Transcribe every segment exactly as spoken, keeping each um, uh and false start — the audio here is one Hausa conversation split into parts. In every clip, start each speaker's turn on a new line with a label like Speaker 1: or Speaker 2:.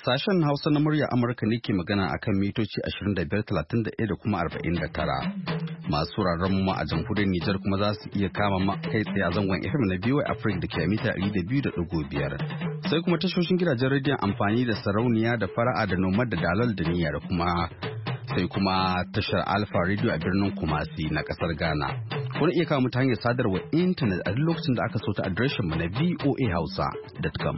Speaker 1: Sashen Hausa na murya Amurka ne ke magana akan mitoci ashirin da biyar, talatin da ɗaya da kuma arba'in da tara. Masu wuraren mu a jamhuriyar Nijar kuma za su iya kama kai tsaye a zangon F M na B Y Africa da ke mita ɗari da biyu da ɗigo biyar. Sai kuma tashoshin gidajen rediyon amfani da sarauniya da fara'a da noma da dalal da niyya da kuma sai kuma tashar Alpha Radio a birnin Kumasi na kasar Ghana. Kuna iya kawo mu ta hanyar sadarwar intanet a duk lokacin da aka so ta adireshin mu na voa hausa dot com.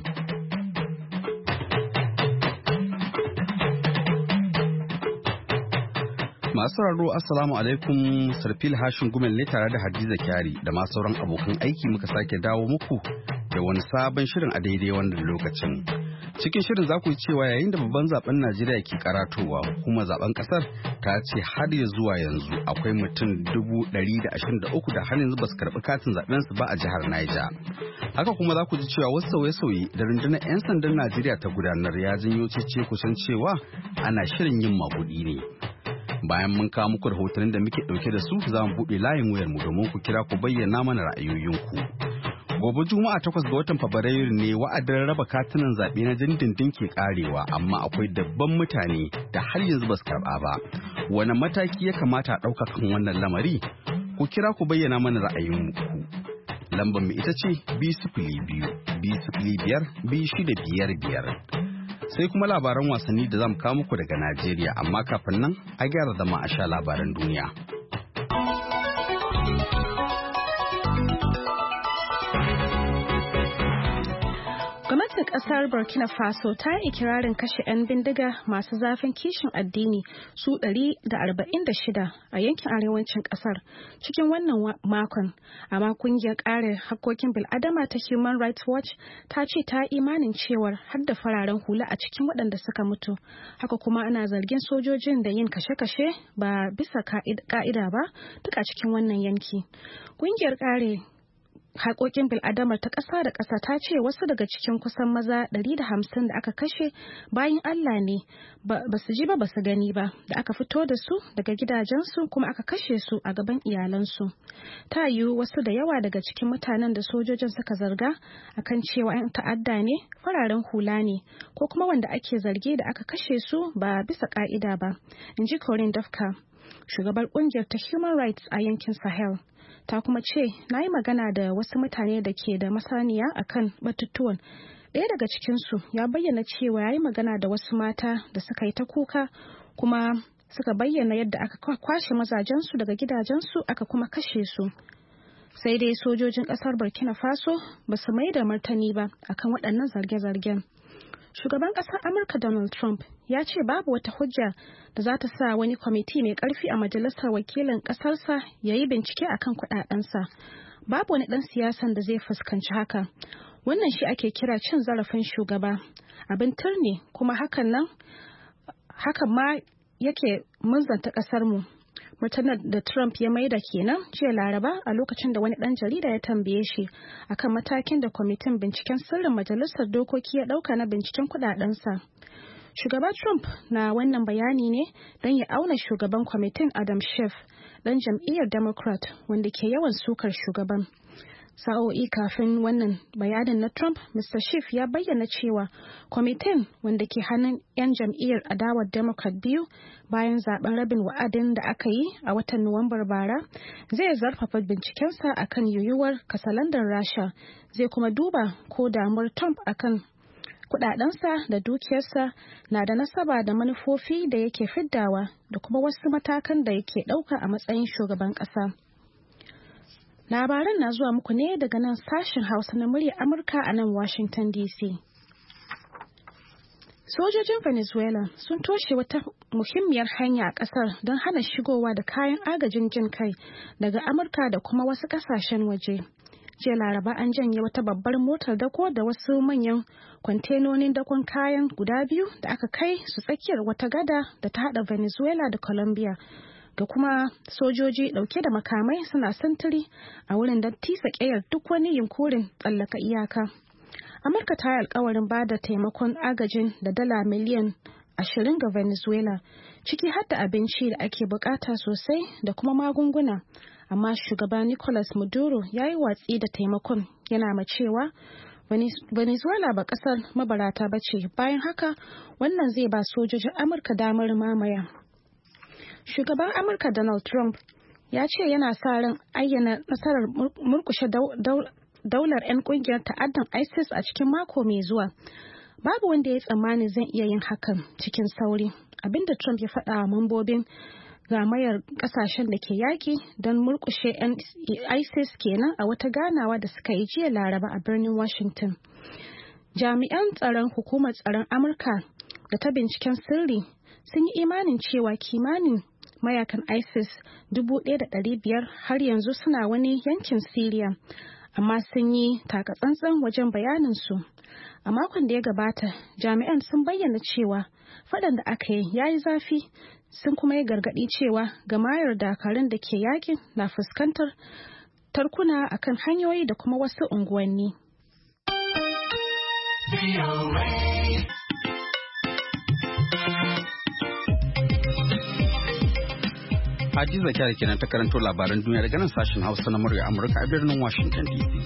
Speaker 1: Masu sauraro Assalamu alaikum, Sarfil Hashin Gumel ne tare da Hadiza Kyari da ma sauran abokan aiki muka sake dawo muku da wani sabon shirin a daidai wannan lokacin. Cikin shirin za ku yi cewa yayin da babban zaben Najeriya ke karatowa, hukumar zaben kasar ta ce har ya zuwa yanzu akwai mutum dubu ɗari da ashirin da uku da har yanzu ba su karɓi katin zaben su ba a jihar Niger. Haka kuma za ku ji cewa wasu sauye-sauye da rundunar 'yan sandan Najeriya ta gudanar ya janyo cece kusan cewa ana shirin yin maguɗi ne. Bayan mun kawo muku rahotannin da muke ɗauke da su, za mu buɗe layin wayar mu domin ku kira ku bayyana mana ra'ayoyinku. Gobe Juma'a takwas ga watan Fabrairu ne wa'adin raba katunan zaɓe na dindindin ke ƙarewa, amma akwai dabban mutane da har yanzu ba su karɓa ba. Wani mataki ya kamata a ɗauka kan wannan lamari? Ku kira ku bayyana mana ra'ayinku. Lambar mu ita ce biyu sifili biyu, biyu sifili biyar, biyu shida biyar biyar. Sai kuma labaran wasanni da zamu kawo muku daga Najeriya, amma kafin nan a gyara zama a sha labaran duniya.
Speaker 2: Gwamnatin kasar Burkina Faso ta yi ikirarin kashe 'yan bindiga masu zafin kishin addini su ɗari da arba'in da shida a yankin arewacin kasar cikin wannan makon. Amma kungiyar kare hakkokin bil'adama ta Human Rights Watch ta ce ta imanin cewar har da fararen hula a cikin waɗanda suka mutu. Haka kuma ana zargin sojojin da yin kashe-kashe ba bisa ka'ida ba duk a cikin wannan yanki. Kungiyar kare haƙoƙin bil'adamar ta ƙasa da ƙasa ta ce wasu daga cikin kusan maza ɗari da hamsin da aka kashe bayan Allah ne ba su ji ba ba su gani ba da aka fito da su daga gidajensu kuma aka kashe su a gaban iyalansu. Ta yiwu wasu da yawa daga cikin mutanen da sojojin suka zarga akan cewa 'yan ta'adda ne fararen hula ne ko kuma wanda ake zargi da aka kashe su ba bisa ƙa'ida ba, in ji Corinne Dafka, shugabar ƙungiyar ta Human Rights a yankin Sahel. Ta kuma ce na yi magana da wasu mutane da ke da masaniya a kan batutuwan. Ɗaya daga cikinsu ya bayyana cewa ya yi magana da wasu mata da suka yi ta kuka kuma suka bayyana yadda aka kwashe mazajensu daga gidajensu aka kuma kashe su. Sai dai sojojin ƙasar Burkina Faso ba su mai da martani ba akan waɗannan zarge-zargen. Shugaban ƙasar Amurka Donald Trump ya ce babu wata hujja da za ta sa wani kwamiti mai ƙarfi a majalisar wakilin ƙasarsa ya yi bincike akan kuɗaɗensa. Babu wani ɗan siyasan da zai fuskanci haka. Wannan shi ake kira cin zarafin shugaba. Abin turne kuma hakan nan hakan ma yake munzanta ƙasarmu. Mutanen da Trump ya maida kenan jiya Laraba a lokacin da wani ɗan jarida ya tambaye shi akan matakin da kwamitin binciken sirrin majalisar dokoki ya ɗauka na binciken kuɗaɗensa. Shugaba Trump na wannan bayani ne don ya auna shugaban kwamitin Adam Schiff, ɗan jam'iyyar Democrat wanda ke yawan sukar shugaban. Sa'o'i kafin wannan bayanin na Trump, Mister Schiff ya bayyana cewa kwamitin wanda ke hannun 'yan jam'iyyar adawar Democrat biyu bayan zaben rabin wa'adin da aka yi a watan Nuwambar bara zai zarfafa bincikensa akan yiwuwar kasalandar Rasha, zai kuma duba ko damuwar Trump akan kudadensa da dukiyarsa na da nasaba da manufofi da yake fiddawa da kuma wasu matakan da yake ɗauka a matsayin shugaban ƙasa. Labaran na zuwa muku ne daga nan sashen Hausa na muryar Amurka a nan Washington D C. Sojojin Venezuela sun toshe wata muhimmiyar hanya a ƙasar don hana shigowa da kayan agajin jin kai daga Amurka da kuma wasu ƙasashen waje. Jiya Laraba an janye wata babbar motar dako da wasu manyan kwantenonin dakon kayan guda biyu da aka kai su tsakiyar wata gada da ta haɗa Venezuela da Colombia. Da kuma sojoji dauke da makamai suna sintiri a wurin don tisa ƙeyar duk wani yunkurin tsallaka iyaka. Amurka ta yi alkawarin ba da taimakon agajin da dala miliyan ashirin ga Venezuela, ciki har da abinci da ake bukata sosai da kuma magunguna. Amma shugaba Nicolas Maduro ya yi watsi da taimakon, yana ma cewa Venezuela ba kasar mabarata ba ce, bayan haka wannan zai ba sojojin Amurka damar mamaya. Shugaban Amurka Donald Trump ya ce yana sa ran ayyana nasarar murkushe daular 'yan kungiyar ta'addan ISIS a cikin mako mai zuwa. Babu wanda ya tsammani zan iya yin hakan cikin sauri, abinda Trump ya faɗa wa mambobin gamayar kasashen da ke yaƙi don murkushe 'yan ISIS kenan a wata ganawa da suka yi jiya Laraba a birnin Washington. Jami'an tsaron hukumar tsaron Amurka da ta binciken sirri sun yi imanin cewa kimanin mayakan ISIS dubu ɗaya da ɗari biyar har yanzu suna wani yankin Syria, amma sun yi takatsantsan wajen bayaninsu. A makon da ya gabata, jami'an sun bayyana cewa faɗan da aka yi ya yi zafi, sun kuma yi gargaɗi cewa gamayar dakarun da ke yakin na fuskantar tarkuna akan hanyoyi da kuma wasu unguwanni.
Speaker 1: Hadiza Kyari kenan ta karanto labaran duniya daga nan sashen Hausa na murya Amurka a birnin Washington D C.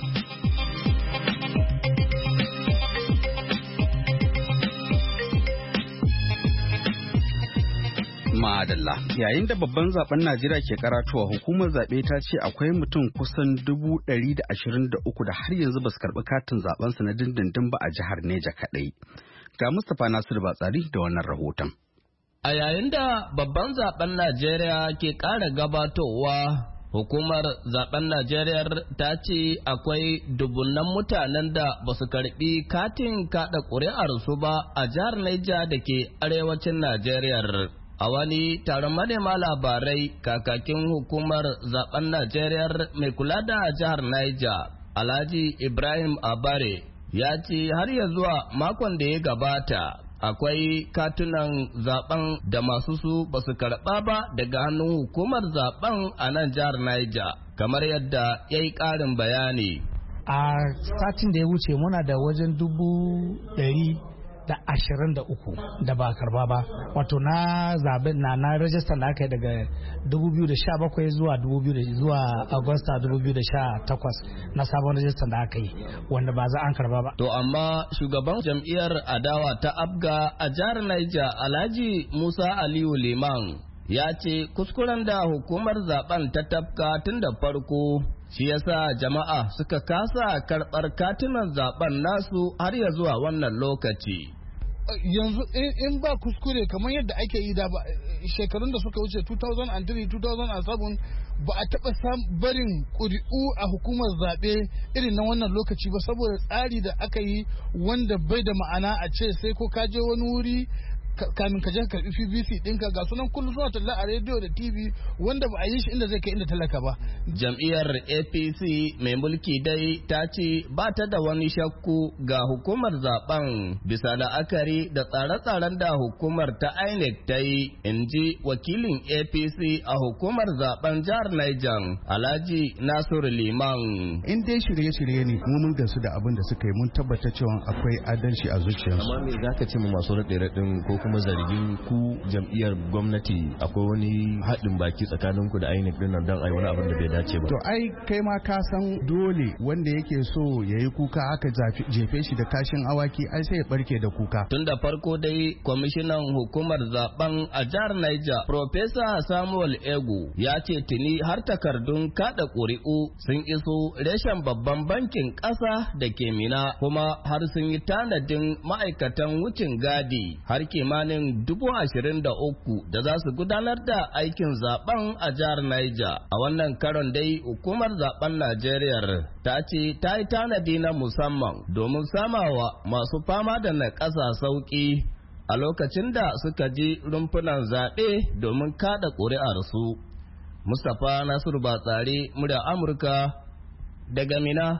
Speaker 1: Madalla. Yayin da babban zaben Najeriya ke karatowa, hukumar zaɓe ta ce akwai mutum kusan dubu ɗari da ashirin da uku da har yanzu ba su karɓi katin zaɓensu na dindindin ba a jihar Neja kaɗai. Ga Mustapha Nasiru Batsari da wannan rahoton.
Speaker 3: A yayin da babban zaben Najeriya ke ƙara gabatowa, hukumar zaben Najeriya ta ce akwai dubunnan mutanen da ba su karɓi katin kaɗa ƙuri'arsu ba a jihar Neja da ke arewacin Najeriya. A wani taron manema labarai, kakakin hukumar zaben Najeriya mai kula da jihar Niger, Alhaji Ibrahim Abare, ya ce har ya zuwa makon da ya gabata akwai katunan zaben da masu su ba su karɓa ba daga hannun hukumar zaben a nan jihar Niger, kamar yadda ya yi ƙarin bayani.
Speaker 4: A satin da ya wuce muna da wajen dubu ɗari da ashirin da uku da ba karba ba, wato na zaben na na rajistar da aka yi daga dubu biyu da sha bakwai zuwa dubu biyu zuwa Agusta dubu biyu da sha takwas na sabon rajistar da aka yi wanda ba za an karba ba.
Speaker 3: To amma shugaban jam'iyyar adawa ta Abga a jihar Niger, Alhaji Musa Aliyu Liman, ya ce kuskuren da hukumar zaben ta tafka tun da farko shi yasa jama'a suka kasa karɓar katunan zaben nasu har ya zuwa wannan lokaci.
Speaker 5: Yanzu in ba kuskure kamar yadda ake yi da shekarun da suka wuce two thousand three two thousand seven ba a taɓa barin ƙuri'u a hukumar zaɓe irin na wannan lokaci ba, saboda tsari da aka yi wanda bai da ma'ana a ce sai ko ka je wani wuri kamin ka je ka karbi P B C ɗinka, ga sunan kullum suna talla a rediyo da T V wanda ba a yi shi inda zai kai inda talaka ba.
Speaker 3: Jam'iyyar A P C mai mulki dai ta ce ba ta da wani shakku ga hukumar zaben bisa la'akari da tsare-tsaren da hukumar ta I N E C ta yi, in ji wakilin A P C a hukumar zaben jihar Niger, Alhaji Nasiru Liman.
Speaker 6: In dai shirye-shirye ne mu mun gansu da abin da suka yi, mun tabbata cewa akwai adalci a zuciyarsu.
Speaker 7: Amma me za ka ce mu masu raɗe-raɗin ko kuma zargin ku jam'iyyar gwamnati akwai wani haɗin baki tsakanin ku da I N E C din nan don ai wani abin da bai dace ba?
Speaker 6: To ai kai ma ka san dole wanda yake so ya yi kuka aka jefe shi da kashin awaki ai sai ya barke da kuka.
Speaker 3: Tun da farko dai kwamishinan hukumar zaben a jihar Niger, Professor Samuel Egu, ya ce tuni har takardun kada ƙuri'u sun iso reshen babban bankin ƙasa da ke Mina, kuma har sun yi tanadin ma'aikatan wucin gadi har kimanin dubu ashirin da uku da za su gudanar da aikin zaben a jihar Niger. A wannan karon dai hukumar zaben Najeriya ta ce ta yi tanadi na musamman domin samawa masu fama da naƙasa sauƙi a lokacin da suka ji rumfunan zaɓe domin kada ƙuri'arsu. Mustapha Nasiru Batsari, murya Amurka daga Mina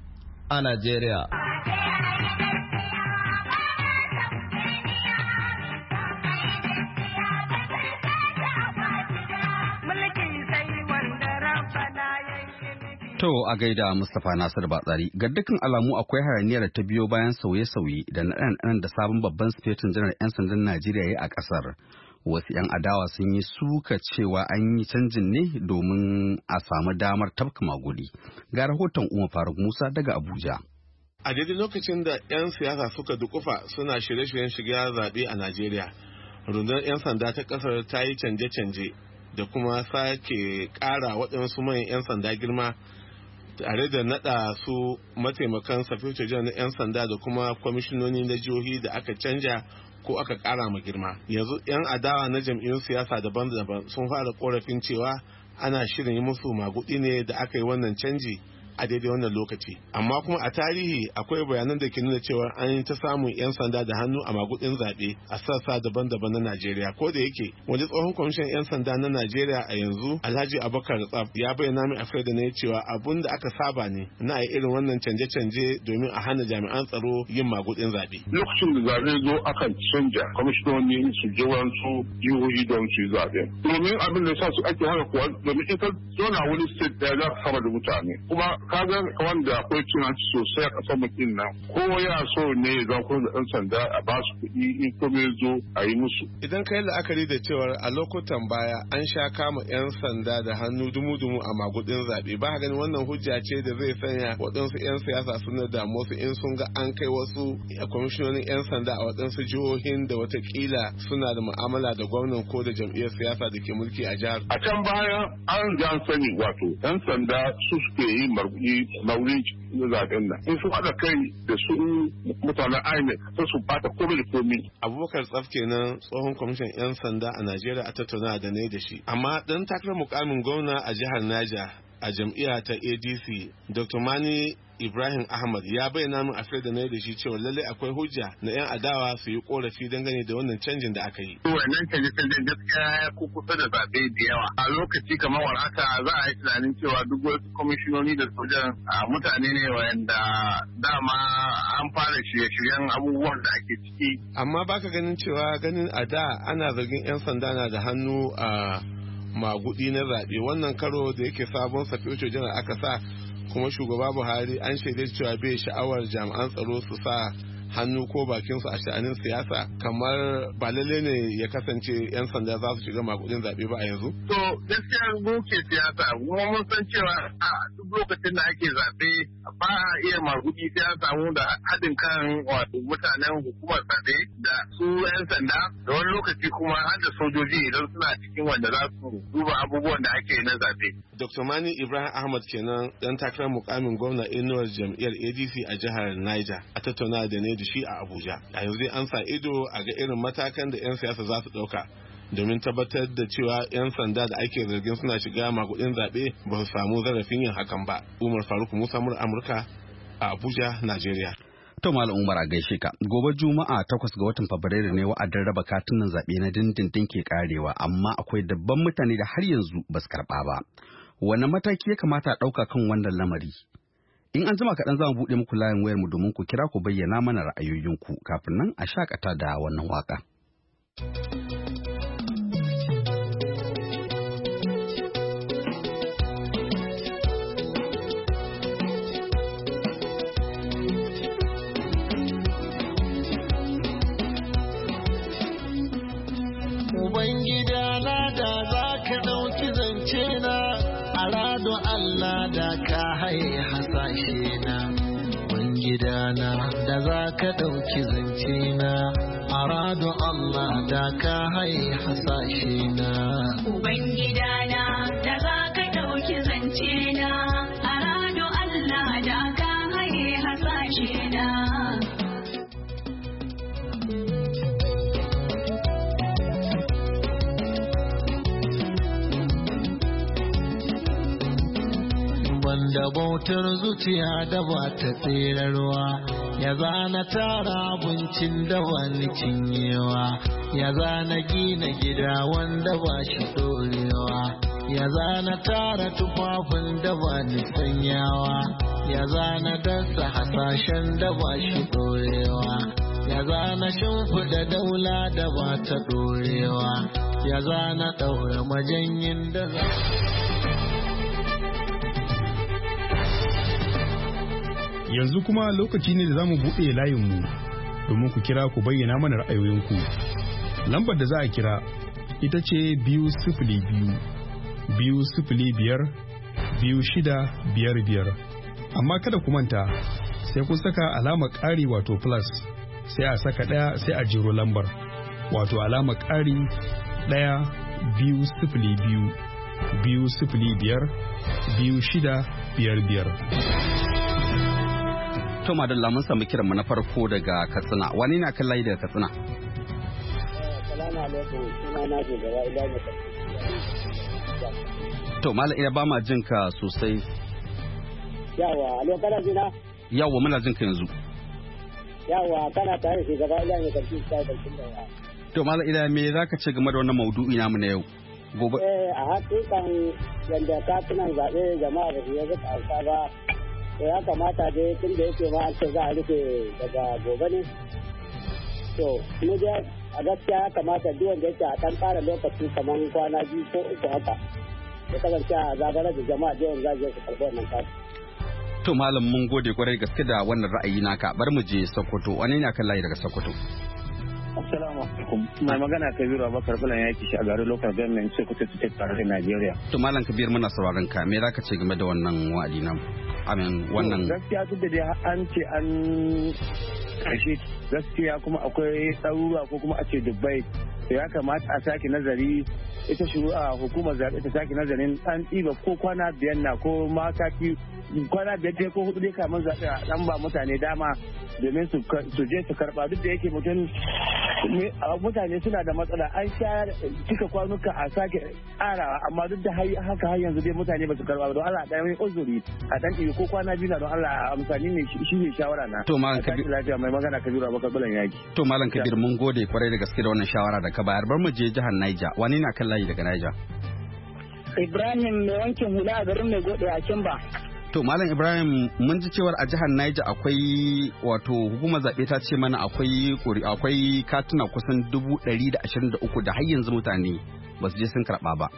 Speaker 3: a Najeriya.
Speaker 1: To a gaida Mustapha Nasir Batsari, ga dukkan alamu akwai hayaniyar da ta biyo bayan sauye-sauye da naɗan da sabon babban sifetin janar 'yan sandan Najeriya ya a ƙasar. Wasu 'yan adawa sun yi suka cewa an yi canjin ne domin a samu damar tafka magudi. Ga rahoton Umar Faruk Musa daga Abuja.
Speaker 8: A daidai lokacin da 'yan siyasa suka dukufa suna shirye-shiryen shiga zaɓe a Najeriya, rundunar 'yan sanda ta ƙasar ta yi canje-canje da kuma sake ƙara waɗansu manyan 'yan sanda girma tare da naɗa su mataimakan safeto janar na 'yan sanda da kuma kwamishinoni na jihohi da aka canja ko aka ƙara ma girma. Yanzu 'yan adawa na jam'iyyun siyasa daban-daban sun fara korafin cewa ana shirin yi musu magudi ne da aka yi wannan canji a daidai wannan lokaci. Amma kuma a tarihi akwai bayanan da ke nuna cewa an yi ta samun 'yan sanda da hannu a magudin zaɓe a sassa daban-daban na Najeriya. Ko da yake wani tsohon kwamishin 'yan sanda na Najeriya a yanzu Alhaji Abubakar Tsaf ya bayyana min a da ne cewa abun da aka saba ne na yi irin wannan canje-canje domin a hana jami'an tsaro yin magudin zaɓe.
Speaker 9: Lokacin da zaɓe zo akan canja kwamishinoni su je wasu jihohi don su yi zaɓe. Domin abin da sa su ake haka kuwa domin ita zona wani state ɗaya za ka sama da mutane. Kuma kaga wanda akwai cin hanci sosai a kasar mutum nan ko ya so ne ya zama da ɗan sanda a ba su kuɗi in kome zo a yi musu.
Speaker 8: Idan ka yi la'akari da cewar a lokutan baya an sha kama 'yan sanda da hannu dumu-dumu a magudin zaɓe, ba ganin wannan hujja ce da zai sanya waɗansu 'yan siyasa suna damu su in sun ga an kai wasu kwamishinonin 'yan sanda a waɗansu jihohin da watakila suna da mu'amala da gwamnan ko da jam'iyyar siyasa da ke mulki a jihar.
Speaker 9: A can baya an ji an sani wato 'yan sanda su suke yi margu yi nauyin zaben nan in sun haɗa kai da su mutanen I N E C sai su bata komai da komai.
Speaker 8: Abubakar Tsaf kenan tsohon kwamishin 'yan sanda a Najeriya a tattauna da ne da shi. Amma dan takarar mukamin gwamna a jihar Niger a jam'iyya ta A D C Doctor Mani Ibrahim Ahmad ya bayyana min a da na da shi cewa lallai akwai hujja na 'yan adawa su yi korafi dangane da wannan canjin da aka yi.
Speaker 9: Wannan canje-canjen gaskiya ya kusa da zaɓe da yawa. A lokaci kamar warhaka za a yi tunanin cewa duk wasu kwamishinoni da sojan mutane ne wanda dama an fara shirye-shiryen abubuwan da ake ciki.
Speaker 8: Amma baka ganin cewa ganin a da ana zargin 'yan sanda na da hannu a magudi na zaɓe, wannan karo da yake sabon safeto janar aka sa kuma shugaba Buhari an shaida cewa bai sha'awar jami'an tsaro su sa hannu ko bakinsu a sha'anin siyasa, kamar ba lalle ne ya kasance 'yan sanda za su shiga makudin zaɓe ba a yanzu?
Speaker 9: To gaskiya muke siyasa kuma mun san cewa a duk lokacin da ake zaɓe ba a iya makudi sai an samu da haɗin kan wato mutanen hukumar zaɓe da su 'yan sanda da wani lokaci kuma har da sojoji idan suna cikin wanda za su duba abubuwan da ake na zaɓe.
Speaker 8: Doctor Mani Ibrahim Ahmad kenan dan takarar mukamin gwamna inuwar jam'iyyar A D C a jihar Niger a tattauna da ne da shi a Abuja. A yanzu an sa ido a ga irin matakan da 'yan siyasa za su ɗauka domin tabbatar da cewa 'yan sanda da ake zargin suna shiga magudin zaɓe ba su samu zarafin yin hakan ba. Umar Faruk Musa Amurka a Abuja, Najeriya.
Speaker 1: To Malam Umar a gaishe ka. Gobe Juma'a takwas ga watan Fabrairu ne wa'adin raba katunan zaɓe na dindindin ke karewa, amma akwai dabban mutane da har yanzu ba su karɓa ba. Wane mataki ya kamata a ɗauka kan wannan lamari? In an jima kaɗan za mu buɗe muku layin wayarmu domin ku kira ku bayyana mana ra'ayoyinku, kafin nan a shakata da wannan waka.
Speaker 10: Ubangida na da za ka ɗauki zance na, arado Allah da ka haye hasashe na. Ubangidana da za ka ɗauki zance na, arado Allah da ka haye hasashe na.
Speaker 11: Ubangidana da za ka ɗauki zance na, arado Allah da ka haye hasashe na.
Speaker 10: Wanda bautar zuciya da ba ta tserarwa, ya zana tara abincin da wani cinyewa, ya zana gina gida wanda ba shi dorewa, ya zana tara tufafin da ba ni sanyawa, ya zana dasa hasashen da ba shi dorewa, ya zana shimfiɗa daula da ba ta dorewa, ya zana ɗaura majanyin da za
Speaker 12: Yanzu kuma lokaci ne da za mu buɗe layinmu domin ku kira ku bayyana mana ra'ayoyinku. Lambar da za a kira ita ce biyu sifili biyu, biyu sifili biyar, biyu shida biyar biyar. Amma kada ku manta sai kun saka alamar ƙari wato plus sai a saka ɗaya sai a jiro lambar wato alamar ƙari ɗaya biyu sifili biyu biyu sifili biyar biyu shida biyar biyar.
Speaker 1: To madalla mun samu kiran mu na farko daga Katsina. Wani na kan layi daga Katsina?
Speaker 13: Assalamu alaikum. Suna na je gaba ila ne.
Speaker 1: To malam ina ba ma jin ka sosai.
Speaker 13: Yawa, alo kana jina?
Speaker 1: Yawa muna jin ka yanzu.
Speaker 13: Yawa, kana tare da gaba ila ne karfi sai da kin da.
Speaker 1: To malam ina me zaka ce game da wannan maudu'i namu na yau? Gobe.
Speaker 13: Eh, a hakikan yanda ka tunan zabe jama'a da ya ga alfa ba. To ya kamata dai tun da yake ma an ce za a rufe daga gobe ne. To, mu je a gaskiya ya kamata duk wanda yake a kan fara lokaci kamar kwana biyu ko uku haka. Ya kasance a zabarar da jama'a da yawan zaje su karɓi wannan kasu.
Speaker 1: To malam mun gode kwarai gaske da wannan ra'ayi naka. Bar mu je Sokoto. Wani ne kan layi daga Sokoto?
Speaker 14: Assalamu alaikum. Mai magana Kabiru Abubakar Bulan yaki shi a garin local government Sokoto State tare Najeriya.
Speaker 1: To malam Kabir muna sauraron ka. Me zaka ce game da wannan wa'adi nan? Amin wannan
Speaker 14: gaskiya duk da dai an ce an kashe gaskiya kuma akwai ɗaruruwa ko kuma a ce Dubai. Ya kamata a sake nazari ita shari'a hukumar zaɓe ta sake nazarin an ɗiba ko kwana biyar na ko mataki kwana biyar dai ko hudu dai kamar zaɓe a ɗan ba mutane dama domin su je su karɓa duk da yake mutum mutane suna da matsala an sha cika kwanuka a sake ƙarawa amma duk da haka har yanzu dai mutane ba su karɓa ba don Allah ɗaya mai uzuri a ɗan ɗibi ko kwana biyu na don Allah amfani ne shi ne shawara na.
Speaker 1: To malam Kabir
Speaker 14: lafiya mai magana Kabiru Abubakar Bulan yaki.
Speaker 1: To malam Kabir mun gode kwarai da gaske da wannan shawara da ka bayar. Bar mu je jihar Niger. Wani na kan layi daga Niger?
Speaker 15: Ibrahim mai wankin hula a garin mai gode a Kimba.
Speaker 1: To Malam Ibrahim mun ji cewar a jihar Niger akwai wato hukumar zaɓe ta ce mana akwai akwai katuna kusan dubu ɗari da ashirin da uku da har yanzu mutane ba su je sun karɓa ba.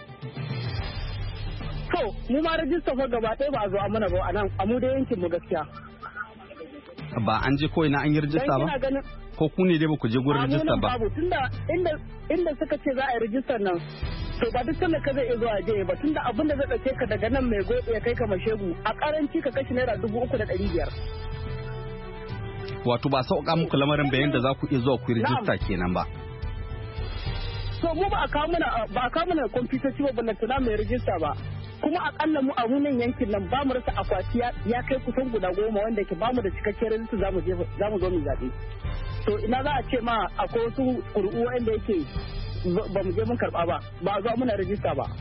Speaker 15: To mu ma rajista fa gaba ɗaya ba a zo a mana ba a nan a mu da yankin mu gaskiya.
Speaker 1: Ba an je kawai na an yi rajista ba? Ko ku ne dai ba ku je gurin rajista ba?
Speaker 15: Babu tunda inda inda suka ce za a yi rajistar nan to ba duk sanda ka zai iya zuwa je ba tunda abin da zai ɗauke ka daga nan mai gode ya kai ka mashegu a karanci ka kashi naira dubu uku da ɗari biyar.
Speaker 1: Wato ba sauƙa muku lamarin bayan da za ku iya zuwa ku yi rajista kenan ba.
Speaker 15: To mu ba a kawo mana ba a kawo mana kwamfutoci ba ballantana mai rajista ba. Kuma akalla mu a munan yankin nan ba mu rasa akwati ya kai kusan guda goma wanda ke ba mu da cikakken rajista za mu je za mu zo mu zaɓe. To ina za a ce ma akwai wasu ƙuri'u wanda yake ba mu je mun karɓa ba ba a zo muna rajista ba.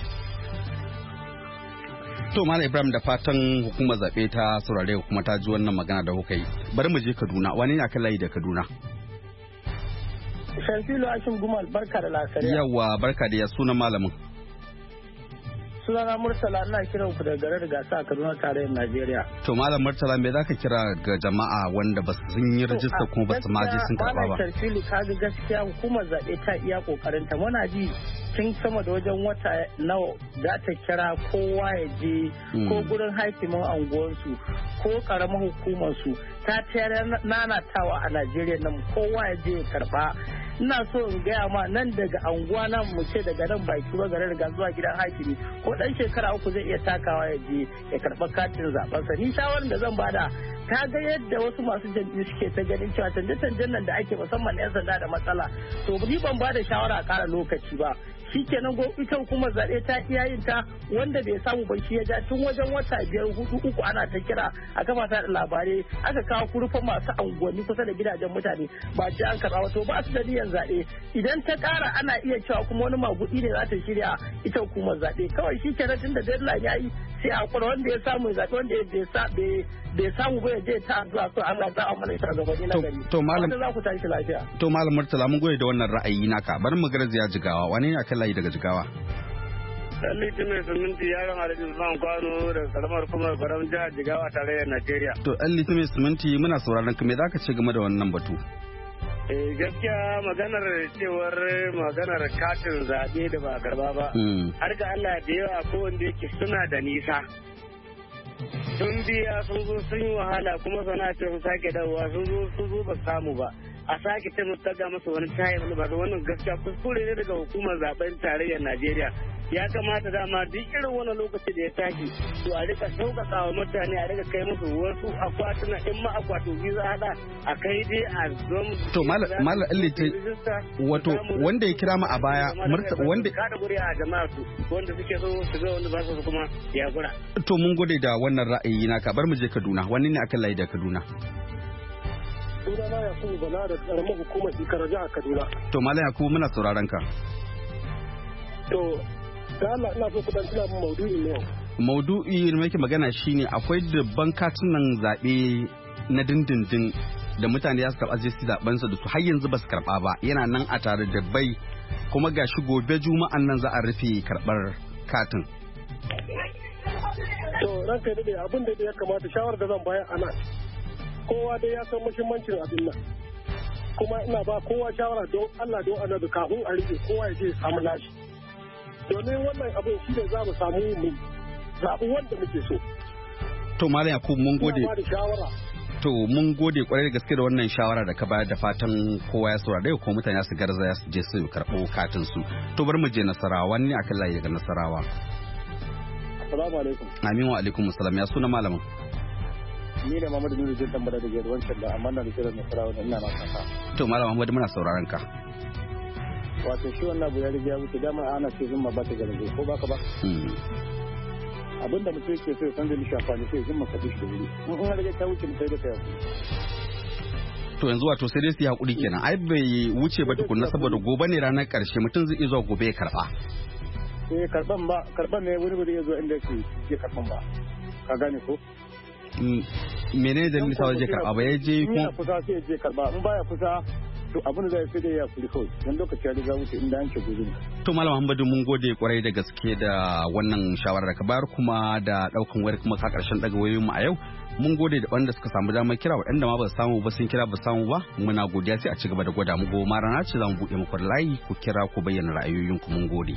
Speaker 1: To Malam Ibrahim da fatan hukumar zaɓe ta saurare kuma ta ji wannan magana da kuka yi. Bari mu je Kaduna. Wani ne akan layi da Kaduna?
Speaker 15: Shamsilu Hashim Gumal barka da lasariya.
Speaker 1: Yawwa barka da ya sunan malamin.
Speaker 15: Sunana Murtala ina kiran ku daga garin Gasa a Kaduna tarayyar Najeriya.
Speaker 1: To Malam Murtala me zaka kira ga jama'a wanda ba su yi rajista kuma ba su ma je sun karba ba?
Speaker 15: Malam Shamsilu kaga gaskiya hukumar zaɓe ta iya kokarin ta muna ji tun sama da wajen wata nawa za ta kira kowa ya je ko gurin haifimin anguwansu ko karamar hukumar su ta tayar nanatawa a Najeriya nan kowa ya je ya karba. Ina so in gaya ma nan daga anguwa nan mu ce daga nan baki ba garin riga zuwa gidan hakimi ko dan shekara uku zai iya takawa ya je ya karba katin zaben sa ni shawarar da zan bada ta ga yadda wasu masu jam'iyyu suke ta ganin cewa canje-canjen nan da ake musamman yan sanda da matsala to ni ban bada shawara a kara lokaci ba shikenan go ita hukumar zaɓe ta iya yin ta wanda bai samu ba shi ya ja tun wajen wata biyar hudu uku ana ta kira a kafa ta labarai aka kawo kurfan masu anguwanni kusa da gidajen mutane ba ce an karɓa wato ba su da niyyar zaɓe idan ta ƙara ana iya cewa kuma wani magudi ne za ta shirya ita hukumar zaɓe kawai shi kenan tun da deadline ya yi sai a kura wanda ya samu zaɓe wanda bai samu ba ya je ta zuwa so Allah za a mana shugabanni na gari
Speaker 1: to malam
Speaker 15: za ku tashi lafiya
Speaker 1: to malam Murtala mun gode da wannan ra'ayi naka bari mu garziya Jigawa wani ne akan layi daga Jigawa
Speaker 16: Dan Litinin Siminti yaron Alhaji Usman Kwano daga karamar kuma Gwaram jihar Jigawa tarayyar Najeriya.
Speaker 1: To Dan Litinin Siminti muna sauraron ka me zaka ce game da wannan batu?
Speaker 16: Eh gaskiya maganar cewar maganar katin zaɓe da ba karba ba. Har ga Allah da yawa ko wanda yake suna da nisa. Sun biya sun zo sun yi wahala kuma sana ce sun sake dawowa sun zo sun zo ba samu ba. A sake ta taga masa wani tayin ba wannan gaskiya kuskure ne daga hukumar zaben tarayyar Najeriya ya kamata dama duk irin wani lokaci da ya tashi to a rika sauƙaƙa wa mutane a rika kai musu wasu akwatuna in ma akwato biyu za a haɗa a kai dai a zom.
Speaker 1: To malam Allite wato wanda ya kira mu a baya wanda
Speaker 16: kada guri a jama'a su wanda suke so su ga wanda ba su kuma ya gura.
Speaker 1: To mun gode da wannan ra'ayi na ka bar mu je Kaduna wani ne akan layi da Kaduna.
Speaker 17: Sunana Yakubu Bala da karamar hukumar Ikaraja a Kaduna.
Speaker 1: To malam Yakubu muna sauraron ka.
Speaker 17: To da Allah ina so ku dan tuna mun maudu'i ne.
Speaker 1: Maudu'i da muke magana shine akwai dubban katunan zabe na dindindin da mutane ya su karɓa su zaben su da su har yanzu ba su karɓa ba yana nan a tare da bai kuma gashi gobe juma'an nan za a rufe karɓar katin.
Speaker 17: To ranka dade abin da ya kamata shawar da zan bayar ana kowa dai ya san muhimmancin abin nan kuma ina ba kowa shawara don Allah don annabi kafin a rike kowa ya je samu nashi domin wannan abin shi ne za mu samu mu zaɓi wanda muke so.
Speaker 1: To malam Yakubu mun gode. To mun gode kwarai da gaske da wannan shawara da ka bayar da fatan kowa ya saurara da kuma mutane su garza su je su karɓo katin su. To bar mu je Nasarawa wani akan layi daga Nasarawa.
Speaker 17: Assalamu alaikum.
Speaker 1: Amin wa alaikum assalam ya suna malamin.
Speaker 17: Ni da Muhammadu Nuru jin tambara da ke wancan da amma na da kiran Nasarawa da ina na kasa.
Speaker 1: To malam Muhammadu muna sauraron ka.
Speaker 17: Wato shi wannan abu ya riga wuce dama ana ce zumma ba ta galabe ko baka ba. Abin da mutum ke so ya san da mishi amfani sai zumma ka dishi da wuri. In an riga ta wuce mutai da kai.
Speaker 1: To yanzu wato sai dai su yi hakuri kenan ai bai wuce ba tukunna saboda gobe ne ranar karshe mutum zai iya zuwa gobe ya karba.
Speaker 17: Eh karban ba karban ne wani wuri ya zo inda yake ke karban ba. Ka gane ko?
Speaker 1: Menene dalilin sa waje karba ba ya je
Speaker 17: ko? Ina kusa sai ya je karba in baya kusa to abin da zai fi da ya kuri kawai dan lokaci ya riga wuce inda an ce gudu.
Speaker 1: To malam Muhammadu mun gode kwarai da gaske da wannan shawarar da ka bayar kuma da daukan wayar kuma ka karshen daga wayoyin mu a yau mun gode da wanda suka samu damar kira waɗanda ma ba su samu ba sun kira ba samu ba muna godiya sai a ci gaba da gwada mu goma rana ce za mu buɗe muku layi ku kira ku bayyana ra'ayoyinku mun gode.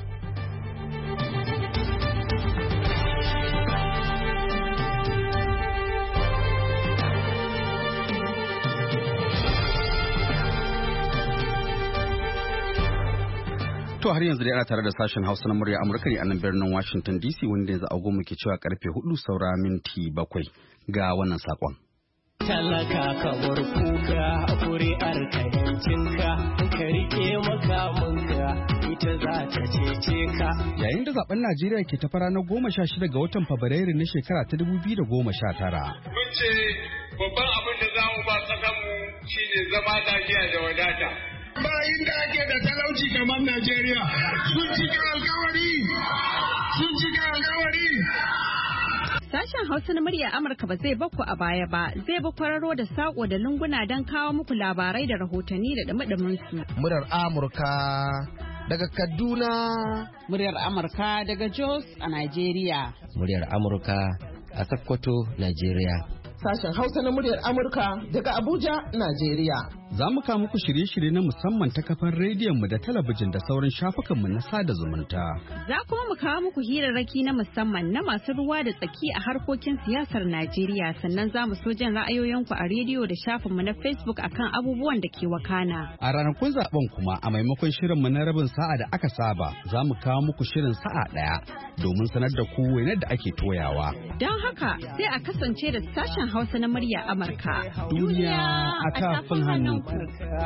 Speaker 1: To har yanzu dai ana tare da sashen Hausa na murya Amurka ne a nan birnin Washington D C wanda yanzu agogo muke cewa karfe hudu saura minti bakwai ga wannan sakon.
Speaker 10: Talaka kamar kuka a kuri'ar kayancinka ka rike makamanka ita za ta cece ka.
Speaker 1: Yayin da zaben Najeriya ke ta fara na goma sha shida ga watan Fabrairu na shekara ta dubu biyu da goma sha tara.
Speaker 18: Mun ce babban abin da za mu ba ƙasarmu shine zama lafiya da wadata. Bayin da ake da talauci kamar Najeriya sun cika alkawari sun cika alkawari.
Speaker 19: Sashen Hausa na murya Amurka ba zai bakku a baya ba, zai bi kwararo da sako da lunguna don kawo muku labarai da rahotanni da dumi su.
Speaker 20: Muryar Amurka daga Kaduna.
Speaker 21: Muryar Amurka daga Jos a Najeriya.
Speaker 22: Muryar Amurka a Sokoto, Najeriya.
Speaker 23: Sashen Hausa na muryar Amurka daga Abuja, Najeriya.
Speaker 1: Za mu kawo muku shirye-shirye na musamman ta kafar rediyon mu da talabijin da sauran shafukanmu na sada zumunta.
Speaker 19: Za kuma mu kawo muku hirarraki na musamman na masu ruwa da tsaki a harkokin siyasar Najeriya sannan za mu so jin ra'ayoyinku a rediyo da shafinmu na Facebook akan abubuwan da ke wakana.
Speaker 1: A ranakun zaben kuma a maimakon shirinmu na rabin sa'a da aka saba za mu kawo muku shirin sa'a ɗaya domin sanar da ku yadda ake toyawa.
Speaker 19: Don haka sai a kasance da sashen Hausa na murya Amurka.
Speaker 1: Duniya a tafin hannun ku.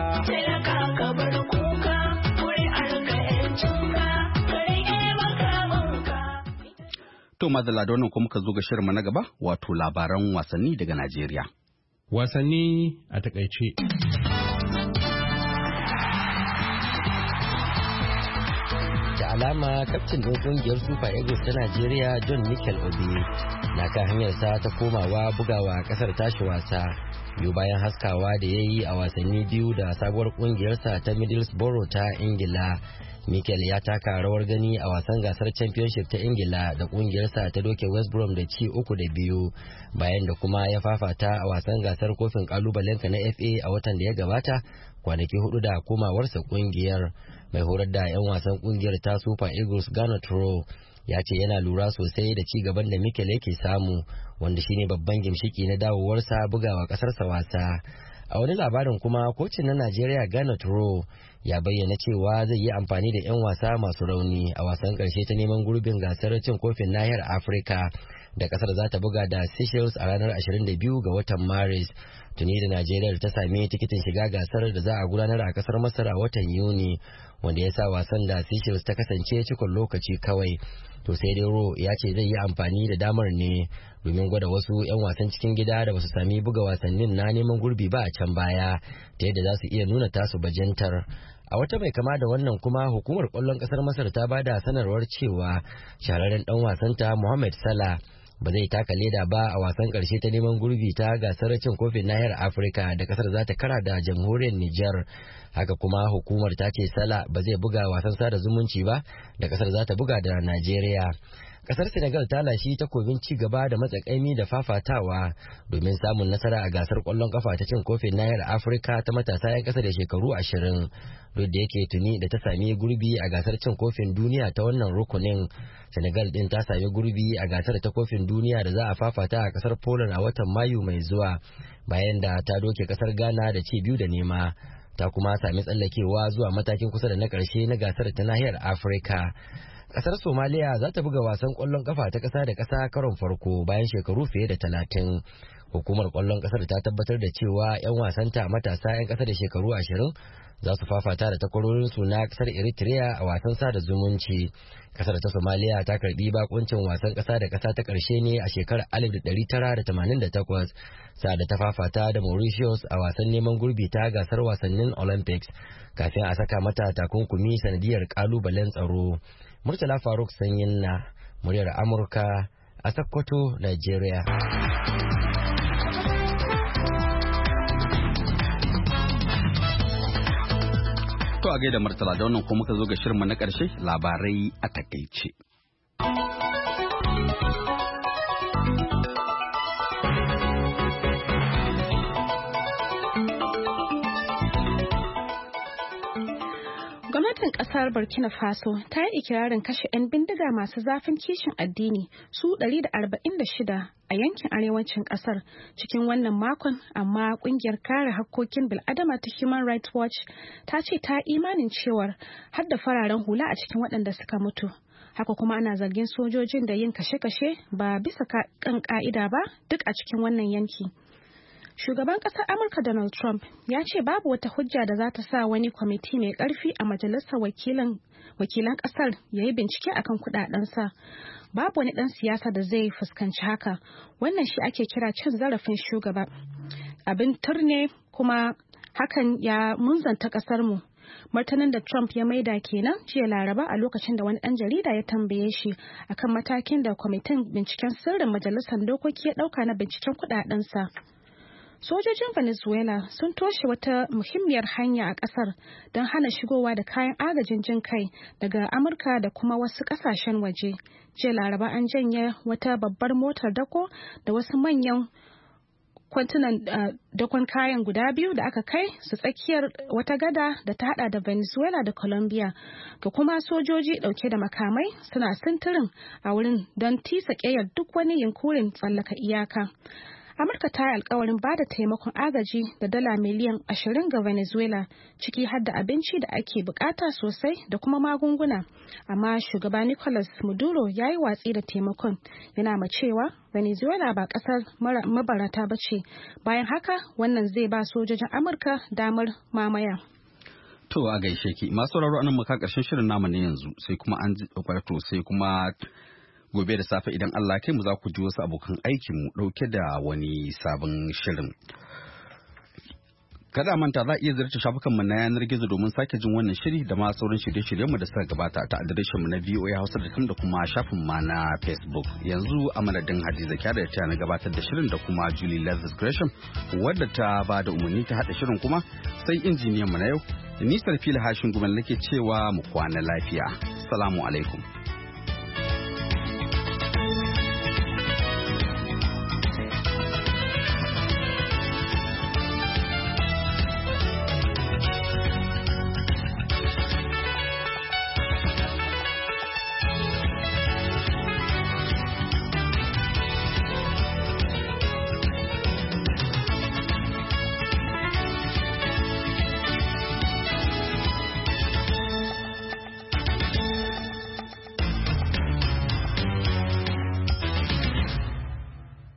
Speaker 1: To madalla da wannan kuma muka zo ga shirinmu na gaba wato labaran wasanni daga Najeriya.
Speaker 24: Wasanni a takaice.
Speaker 22: alama kaftin ɗin ƙungiyar Super Eagles ta Najeriya John Mikel Obi na kan hanyarsa ta komawa bugawa ƙasar tashi wasa biyu bayan haskawa da ya yi a wasanni biyu da sabuwar ƙungiyarsa ta Middlesbrough ta Ingila. Mikel ya taka rawar gani a wasan gasar Championship ta Ingila da ƙungiyarsa ta doke West Brom da ci uku da biyu bayan da kuma ya fafata a wasan gasar kofin ƙalubalenka na F A a watan da ya gabata kwanaki hudu da komawarsa ƙungiyar. Mai horar da 'yan wasan kungiyar ta Super Eagles Garnet Rowe ya ce yana lura sosai da ci gaban da Mikel yake samu wanda shine babban gimshiki na dawowarsa bugawa kasarsa wasa. A wani labarin kuma kocin na Najeriya Garnet Rowe ya bayyana cewa zai yi amfani da 'yan wasa masu rauni a wasan karshe ta neman gurbin gasar cin kofin nahiyar Afirka da kasar za ta buga da Seychelles a ranar ashirin da biyu ga watan Maris. Tuni da Najeriya ta sami tikitin shiga gasar da za a gudanar a kasar Masar a watan Yuni, wanda ya sa wasan da Seychelles ta kasance cikon lokaci kawai. To sai dai Ro ya ce zai yi amfani da damar ne domin gwada wasu 'yan wasan cikin gida da basu sami buga wasannin na neman gurbi ba a can baya, ta yadda za su iya nuna tasu bajintar. A wata mai kama da wannan kuma hukumar kwallon kasar Masar ta bada sanarwar cewa shahararren dan wasanta Mohamed Salah ba zai taka leda ba a wasan karshe ta neman gurbi ta gasar cin kofin nahiyar Afirka da kasar za ta kara da jamhuriyar Nijar. Haka kuma hukumar ta ce Salah ba zai buga wasan sada zumunci ba da kasar za ta buga da Najeriya. Kasar Senegal ta lashi takobin ci gaba da matsakaimi da fafatawa domin samun nasara a gasar kwallon kafa ta cin kofin nahiyar Afirka ta matasa 'yan kasa da shekaru ashirin. Duk da yake tuni da ta sami gurbi a gasar cin kofin duniya ta wannan rukunin, Senegal din ta sami gurbi a gasar ta kofin duniya da za a fafata a kasar Poland a watan Mayu mai zuwa, bayan da ta doke kasar Ghana da ci biyu da nema. Ta kuma sami tsallakewa zuwa matakin kusa da na ƙarshe na gasar ta nahiyar Afirka. Kasar Somaliya za ta buga wasan kwallon kafa ta kasa da kasa karon farko bayan shekaru fiye da talatin. Hukumar kwallon kasar ta tabbatar da cewa 'yan wasanta matasa 'yan kasa da shekaru ashirin za su fafata da takwarorinsu na kasar Eritrea a wasan sada zumunci. Kasar ta Somaliya ta karbi bakuncin wasan kasa da kasa ta karshe ne a shekarar alif da ɗari tara da tamanin da takwas, sa'ad da ta fafata da Mauritius a wasan neman gurbi ta gasar wasannin Olympics kafin a saka mata takunkumi sanadiyar kalubalen tsaro. Murtala Faruk Sanyin na muryar Amurka a Sokoto, Nigeria.
Speaker 1: To a gaida Murtala, da wannan kuma muka zo ga shirinmu na ƙarshe, labarai a takaice.
Speaker 2: Gwamnatin kasar Burkina Faso ta yi ikirarin kashe 'yan bindiga masu zafin kishin addini su ɗari da arba'in da shida a yankin arewacin kasar cikin wannan makon, amma kungiyar kare hakkokin bil'adama ta Human Rights Watch ta ce ta imanin cewar har da fararen hula a cikin waɗanda suka mutu. Haka kuma ana zargin sojojin da yin kashe-kashe ba bisa kan ka'ida ba duk a cikin wannan yanki. Shugaban ƙasar Amurka Donald Trump ya ce babu wata hujja da za ta sa wani kwamiti mai ƙarfi a majalisar wakilan wakilan ƙasar ya yi bincike akan kuɗaɗensa. Babu wani ɗan siyasa da zai fuskanci haka. Wannan shi ake kira cin zarafin shugaba. Abin turne kuma hakan ya munzanta ƙasarmu. Martanin da Trump ya maida kenan jiya Laraba a lokacin da wani ɗan jarida ya tambaye shi akan matakin da kwamitin binciken sirrin majalisar dokoki ya ɗauka na binciken kuɗaɗensa. Sojojin Venezuela sun toshe wata muhimmiyar hanya a kasar don hana shigowa da kayan agajin jin kai daga Amurka da kuma wasu kasashen waje. Jiya Laraba an janye wata babbar motar dako da wasu manyan kwantunan uh, dakon kayan guda biyu da aka kai su tsakiyar wata gada da ta hada da Venezuela da Colombia, ga kuma sojoji dauke da makamai suna sintirin a wurin don tisa ƙeyar duk wani yunkurin tsallaka iyaka. Amurka ta yi alkawarin ba da taimakon agaji da dala miliyan ashirin ga Venezuela, ciki har da abinci da ake bukata sosai da kuma magunguna. Amma shugaba Nicolas Maduro ya yi watsi da taimakon, yana ma cewa Venezuela ba kasar mabarata ba ce. Bayan haka wannan zai ba sojojin Amurka damar mamaya.
Speaker 1: To a gaishe ki, masu sauraro anan muka karshen shirin namu ne yanzu, sai kuma an kwato sai kuma gobe da safe idan Allah kai mu za ku ji wasu abokan aikinmu ɗauke da wani sabon shirin. Kada manta za a iya ziyarci shafukanmu na yanar gizo domin sake jin wannan shiri da ma sauran shirye-shiryenmu da suka gabata ta adireshinmu na V O A Hausa da da kuma shafin ma na Facebook. Yanzu a madadin Hadiza Kyara da ta na gabatar da shirin da kuma Julie Lazarus Gresham wadda ta ba da umarni ta haɗa shirin kuma sai injiniyanmu na yau. Nisar fili hashin gumen nake cewa mu kwana lafiya. Salamu alaikum.